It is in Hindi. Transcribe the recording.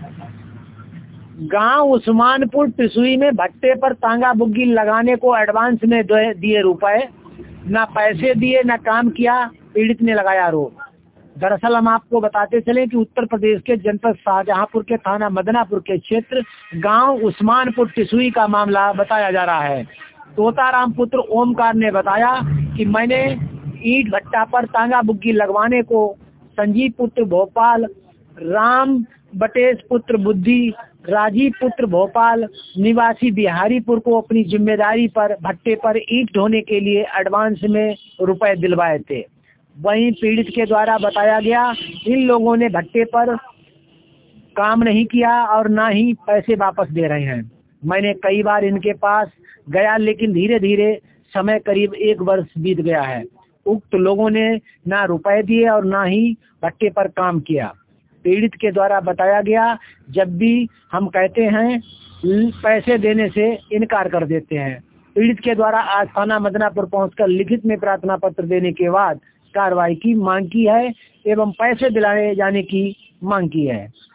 गांव उस्मानपुर टिसुई में भट्टे पर तांगा बुग्गी लगाने को एडवांस में दिए रुपए, ना पैसे दिए ना काम किया, पीड़ित ने लगाया आरोप। दरअसल हम आपको बताते चले कि उत्तर प्रदेश के जनपद शाहजहांपुर के थाना मदनापुर के क्षेत्र गांव उस्मानपुर टिसुई का मामला बताया जा रहा है। तोताराम पुत्र ओमकार ने बताया कि मैंने ईंट भट्टा पर तांगा बुग्गी लगवाने को संजीव पुत्र भोपाल, राम बटेश पुत्र बुद्धि, राजीव पुत्र भोपाल निवासी बिहारीपुर को अपनी जिम्मेदारी पर भट्टे पर ईंट ढोने के लिए एडवांस में रुपए दिलवाए थे। वहीं पीड़ित के द्वारा बताया गया इन लोगों ने भट्टे पर काम नहीं किया और ना ही पैसे वापस दे रहे हैं। मैंने कई बार इनके पास गया, लेकिन धीरे धीरे समय करीब 1 वर्ष बीत गया है। उक्त लोगों ने ना रुपए दिए और ना ही भट्टे पर काम किया। पीड़ित के द्वारा बताया गया जब भी हम कहते हैं पैसे देने से इनकार कर देते हैं। पीड़ित के द्वारा आज थाना मदनापुर पहुंचकर लिखित में प्रार्थना पत्र देने के बाद कार्रवाई की मांग की है एवं पैसे दिलाए जाने की मांग की है।